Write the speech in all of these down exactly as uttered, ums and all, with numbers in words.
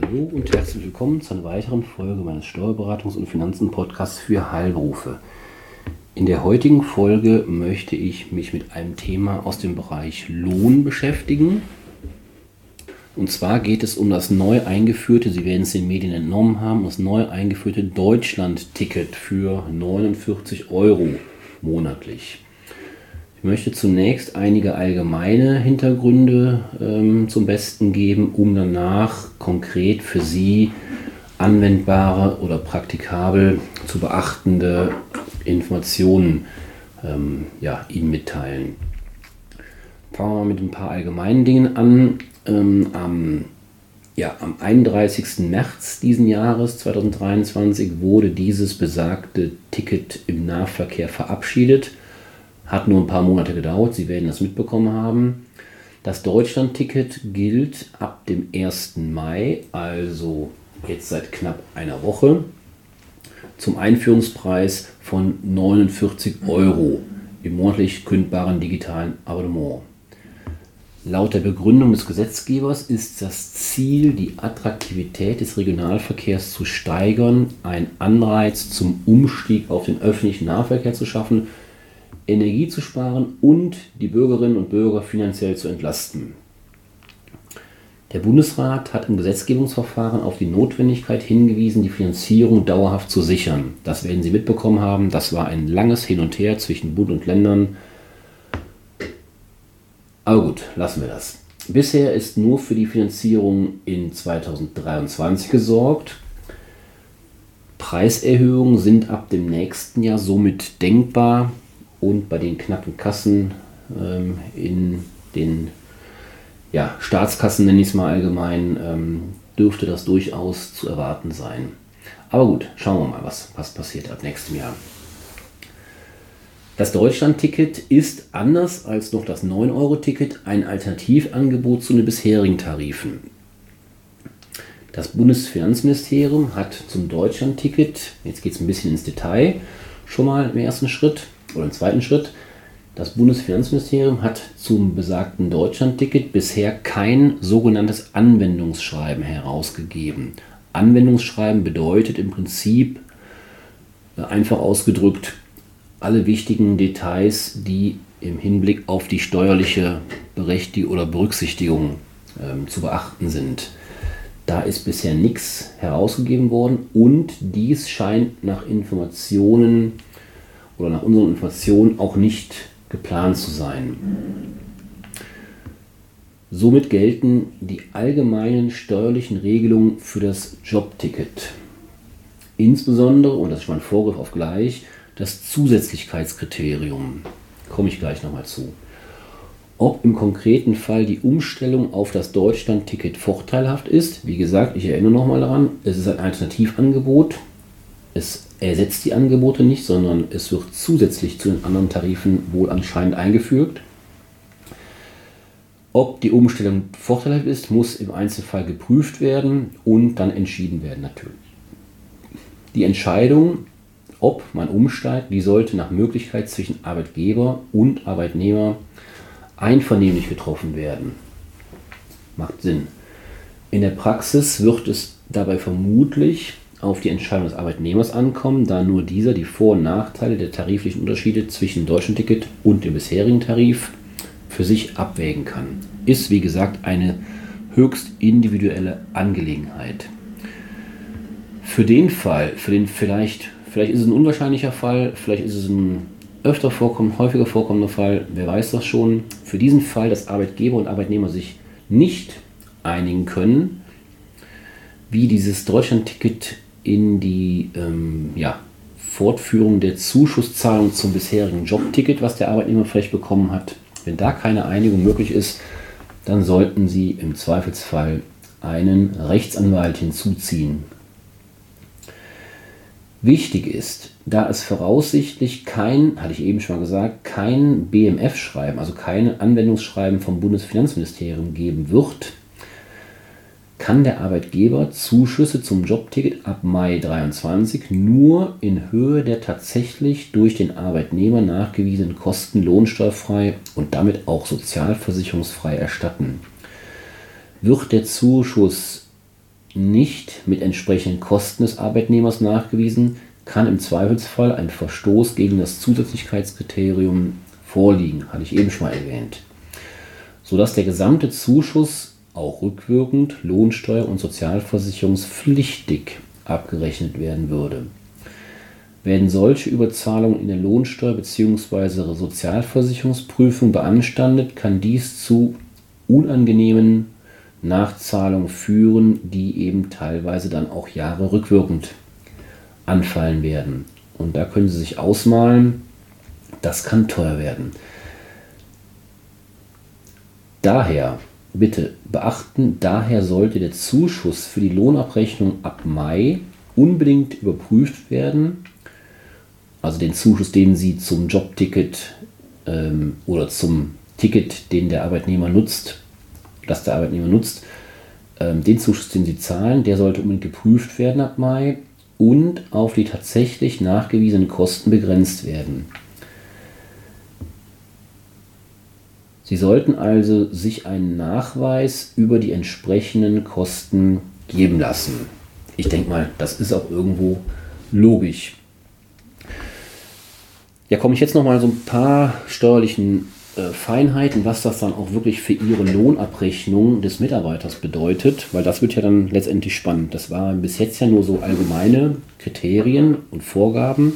Hallo und herzlich willkommen zu einer weiteren Folge meines Steuerberatungs- und Finanzen-Podcasts für Heilberufe. In der heutigen Folge möchte ich mich mit einem Thema aus dem Bereich Lohn beschäftigen. Und zwar geht es um das neu eingeführte, Sie werden es den Medien entnommen haben, das neu eingeführte Deutschland-Ticket für neunundvierzig Euro monatlich. Ich möchte zunächst einige allgemeine Hintergründe ähm, zum Besten geben, um danach konkret für Sie anwendbare oder praktikabel zu beachtende Informationen ähm, ja, Ihnen mitteilen. Fangen wir mal mit ein paar allgemeinen Dingen an. Ähm, am, ja, am einunddreißigsten März diesen Jahres zweitausenddreiundzwanzig wurde dieses besagte Ticket im Nahverkehr verabschiedet. Hat nur ein paar Monate gedauert, Sie werden das mitbekommen haben. Das Deutschland-Ticket gilt ab dem ersten Mai, also jetzt seit knapp einer Woche, zum Einführungspreis von neunundvierzig Euro im monatlich kündbaren digitalen Abonnement. Laut der Begründung des Gesetzgebers ist das Ziel, die Attraktivität des Regionalverkehrs zu steigern, einen Anreiz zum Umstieg auf den öffentlichen Nahverkehr zu schaffen, Energie zu sparen und die Bürgerinnen und Bürger finanziell zu entlasten. Der Bundesrat hat im Gesetzgebungsverfahren auf die Notwendigkeit hingewiesen, die Finanzierung dauerhaft zu sichern. Das werden Sie mitbekommen haben. Das war ein langes Hin und Her zwischen Bund und Ländern. Aber gut, lassen wir das. Bisher ist nur für die Finanzierung in zweitausenddreiundzwanzig gesorgt. Preiserhöhungen sind ab dem nächsten Jahr somit denkbar. Und bei den knappen Kassen ähm, in den ja, Staatskassen, nenne ich es mal allgemein, ähm, dürfte das durchaus zu erwarten sein. Aber gut, schauen wir mal, was, was passiert ab nächstem Jahr. Das Deutschland-Ticket ist anders als noch das neun Euro Ticket ein Alternativangebot zu den bisherigen Tarifen. Das Bundesfinanzministerium hat zum Deutschland-Ticket, jetzt geht es ein bisschen ins Detail, schon mal im ersten Schritt, oder im zweiten Schritt, das Bundesfinanzministerium hat zum besagten Deutschland-Ticket bisher kein sogenanntes Anwendungsschreiben herausgegeben. Anwendungsschreiben bedeutet im Prinzip, einfach ausgedrückt, alle wichtigen Details, die im Hinblick auf die steuerliche Berechtigung oder Berücksichtigung ähm, zu beachten sind. Da ist bisher nichts herausgegeben worden und dies scheint nach Informationen oder nach unseren Informationen auch nicht geplant zu sein. Somit gelten die allgemeinen steuerlichen Regelungen für das Jobticket. Insbesondere, und das ist schon ein Vorgriff auf gleich, das Zusätzlichkeitskriterium. Komme ich gleich nochmal zu. Ob im konkreten Fall die Umstellung auf das Deutschland-Ticket vorteilhaft ist, wie gesagt, ich erinnere nochmal daran, es ist ein Alternativangebot. Es ersetzt die Angebote nicht, sondern es wird zusätzlich zu den anderen Tarifen wohl anscheinend eingefügt. Ob die Umstellung vorteilhaft ist, muss im Einzelfall geprüft werden und dann entschieden werden natürlich. Die Entscheidung, ob man umsteigt, die sollte nach Möglichkeit zwischen Arbeitgeber und Arbeitnehmer einvernehmlich getroffen werden. Macht Sinn. In der Praxis wird es dabei vermutlich auf die Entscheidung des Arbeitnehmers ankommen, da nur dieser die Vor- und Nachteile der tariflichen Unterschiede zwischen dem Deutschland-Ticket und dem bisherigen Tarif für sich abwägen kann. Ist, wie gesagt, eine höchst individuelle Angelegenheit. Für den Fall, für den vielleicht, vielleicht ist es ein unwahrscheinlicher Fall, vielleicht ist es ein öfter vorkommender, häufiger vorkommender Fall, wer weiß das schon. Für diesen Fall, dass Arbeitgeber und Arbeitnehmer sich nicht einigen können, wie dieses Deutschland-Ticket in die ähm, ja, Fortführung der Zuschusszahlung zum bisherigen Jobticket, was der Arbeitnehmer vielleicht bekommen hat. Wenn da keine Einigung möglich ist, dann sollten Sie im Zweifelsfall einen Rechtsanwalt hinzuziehen. Wichtig ist, da es voraussichtlich kein, hatte ich eben schon mal gesagt, kein B M F-Schreiben, also keine Anwendungsschreiben vom Bundesfinanzministerium geben wird, kann der Arbeitgeber Zuschüsse zum Jobticket ab Mai dreiundzwanzig nur in Höhe der tatsächlich durch den Arbeitnehmer nachgewiesenen Kosten lohnsteuerfrei und damit auch sozialversicherungsfrei erstatten. Wird der Zuschuss nicht mit entsprechenden Kosten des Arbeitnehmers nachgewiesen, kann im Zweifelsfall ein Verstoß gegen das Zusätzlichkeitskriterium vorliegen, hatte ich eben schon mal erwähnt, sodass der gesamte Zuschuss auch rückwirkend lohnsteuer- und sozialversicherungspflichtig abgerechnet werden würde. Werden solche Überzahlungen in der Lohnsteuer- bzw. Sozialversicherungsprüfung beanstandet, kann dies zu unangenehmen Nachzahlungen führen, die eben teilweise dann auch Jahre rückwirkend anfallen werden. Und da können Sie sich ausmalen, das kann teuer werden. Daher, bitte beachten, daher sollte der Zuschuss für die Lohnabrechnung ab Mai unbedingt überprüft werden. Also den Zuschuss, den Sie zum Jobticket ähm, oder zum Ticket, den der Arbeitnehmer nutzt, das der Arbeitnehmer nutzt, ähm, den Zuschuss, den Sie zahlen, der sollte unbedingt geprüft werden ab Mai und auf die tatsächlich nachgewiesenen Kosten begrenzt werden. Sie sollten also sich einen Nachweis über die entsprechenden Kosten geben lassen. Ich denke mal, das ist auch irgendwo logisch. Ja, komme ich jetzt noch mal so ein paar steuerlichen äh, Feinheiten, was das dann auch wirklich für Ihre Lohnabrechnung des Mitarbeiters bedeutet, weil das wird ja dann letztendlich spannend. Das waren bis jetzt ja nur so allgemeine Kriterien und Vorgaben.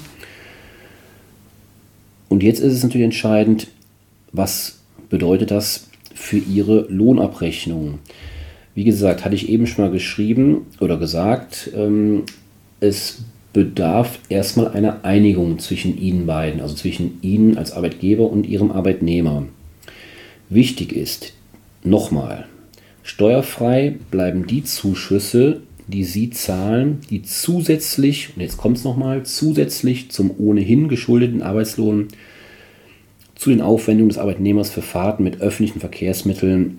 Und jetzt ist es natürlich entscheidend, was bedeutet das für Ihre Lohnabrechnung. Wie gesagt, hatte ich eben schon mal geschrieben oder gesagt, ähm, es bedarf erstmal einer Einigung zwischen Ihnen beiden, also zwischen Ihnen als Arbeitgeber und Ihrem Arbeitnehmer. Wichtig ist, nochmal, steuerfrei bleiben die Zuschüsse, die Sie zahlen, die zusätzlich, und jetzt kommt es nochmal, zusätzlich zum ohnehin geschuldeten Arbeitslohn zu den Aufwendungen des Arbeitnehmers für Fahrten mit öffentlichen Verkehrsmitteln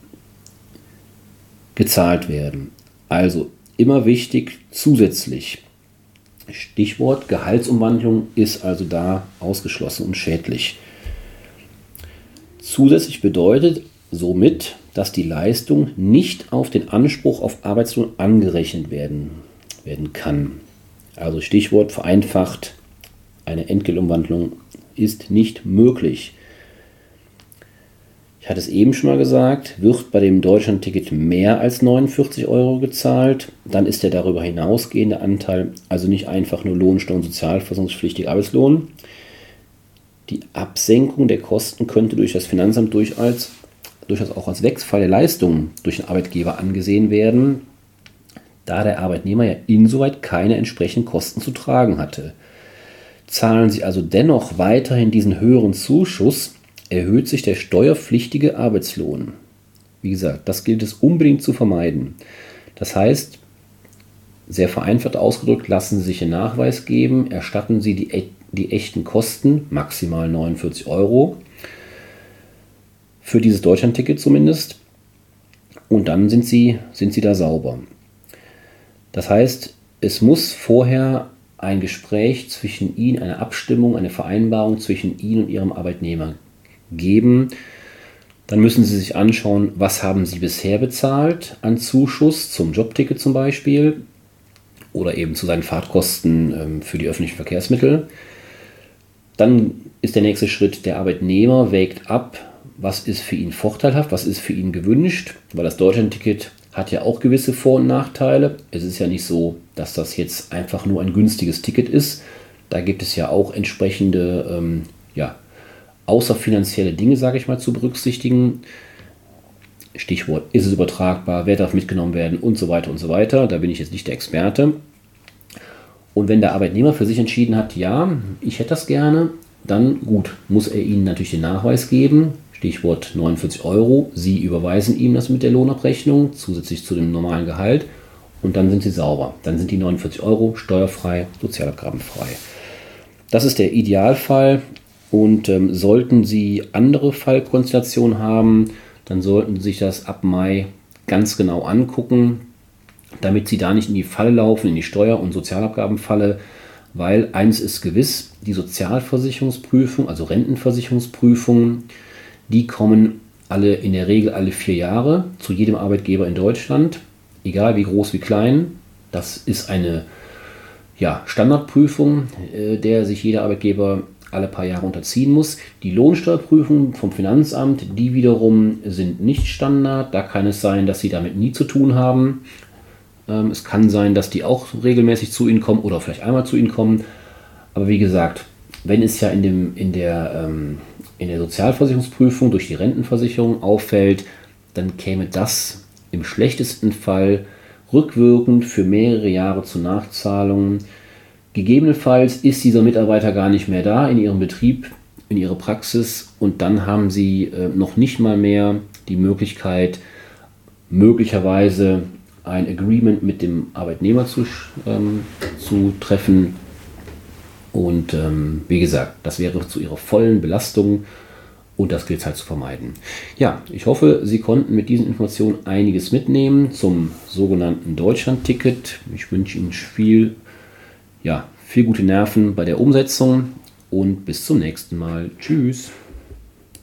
gezahlt werden. Also immer wichtig, zusätzlich. Stichwort Gehaltsumwandlung ist also da ausgeschlossen und schädlich. Zusätzlich bedeutet somit, dass die Leistung nicht auf den Anspruch auf Arbeitslohn angerechnet werden, werden kann. Also Stichwort vereinfacht, eine Entgeltumwandlung ist nicht möglich. Ich hatte es eben schon mal gesagt, wird bei dem Deutschlandticket mehr als neunundvierzig Euro gezahlt, dann ist der darüber hinausgehende Anteil also nicht einfach nur Lohnsteuer und sozialversicherungspflichtiger Arbeitslohn. Die Absenkung der Kosten könnte durch das Finanzamt durchaus, durchaus auch als Wegfall der Leistung durch den Arbeitgeber angesehen werden, da der Arbeitnehmer ja insoweit keine entsprechenden Kosten zu tragen hatte. Zahlen Sie also dennoch weiterhin diesen höheren Zuschuss, erhöht sich der steuerpflichtige Arbeitslohn. Wie gesagt, das gilt es unbedingt zu vermeiden. Das heißt, sehr vereinfacht ausgedrückt, lassen Sie sich einen Nachweis geben, erstatten Sie die, die echten Kosten, maximal neunundvierzig Euro, für dieses Deutschlandticket zumindest, und dann sind Sie, sind Sie da sauber. Das heißt, es muss vorher ein Gespräch zwischen Ihnen, eine Abstimmung, eine Vereinbarung zwischen Ihnen und Ihrem Arbeitnehmer geben. Dann müssen Sie sich anschauen, was haben Sie bisher bezahlt an Zuschuss zum Jobticket zum Beispiel oder eben zu seinen Fahrtkosten ähm, für die öffentlichen Verkehrsmittel. Dann ist der nächste Schritt, der Arbeitnehmer wägt ab, was ist für ihn vorteilhaft, was ist für ihn gewünscht, weil das Deutschlandticket hat ja auch gewisse Vor- und Nachteile. Es ist ja nicht so, dass das jetzt einfach nur ein günstiges Ticket ist. Da gibt es ja auch entsprechende, ähm, ja, außerfinanzielle Dinge, sage ich mal, zu berücksichtigen. Stichwort, ist es übertragbar, wer darf mitgenommen werden und so weiter und so weiter. Da bin ich jetzt nicht der Experte. Und wenn der Arbeitnehmer für sich entschieden hat, ja, ich hätte das gerne, dann gut, muss er Ihnen natürlich den Nachweis geben. Stichwort neunundvierzig Euro. Sie überweisen ihm das mit der Lohnabrechnung, zusätzlich zu dem normalen Gehalt. Und dann sind Sie sauber. Dann sind die neunundvierzig Euro steuerfrei, sozialabgabenfrei. Das ist der Idealfall. Und ähm, sollten Sie andere Fallkonstellationen haben, dann sollten Sie sich das ab Mai ganz genau angucken, damit Sie da nicht in die Falle laufen, in die Steuer- und Sozialabgabenfalle, weil eins ist gewiss, die Sozialversicherungsprüfung, also Rentenversicherungsprüfungen, die kommen alle in der Regel alle vier Jahre zu jedem Arbeitgeber in Deutschland. egal wie groß, wie klein. Das ist eine ja, Standardprüfung, äh, der sich jeder Arbeitgeber alle paar Jahre unterziehen muss. Die Lohnsteuerprüfung vom Finanzamt, die wiederum sind nicht Standard. Da kann es sein, dass Sie damit nie zu tun haben. Ähm, es kann sein, dass die auch regelmäßig zu Ihnen kommen oder vielleicht einmal zu Ihnen kommen. Aber wie gesagt, wenn es ja in, dem, in, der, ähm, in der Sozialversicherungsprüfung durch die Rentenversicherung auffällt, dann käme das im schlechtesten Fall rückwirkend für mehrere Jahre zur Nachzahlung. Gegebenenfalls ist dieser Mitarbeiter gar nicht mehr da in Ihrem Betrieb, in Ihrer Praxis, und dann haben Sie äh, noch nicht mal mehr die Möglichkeit, möglicherweise ein Agreement mit dem Arbeitnehmer zu, ähm, zu treffen. Und ähm, wie gesagt, das wäre zu Ihrer vollen Belastung und das gilt es halt zu vermeiden. Ja, ich hoffe, Sie konnten mit diesen Informationen einiges mitnehmen zum sogenannten Deutschland-Ticket. Ich wünsche Ihnen viel Ja, viel gute Nerven bei der Umsetzung und bis zum nächsten Mal. Tschüss.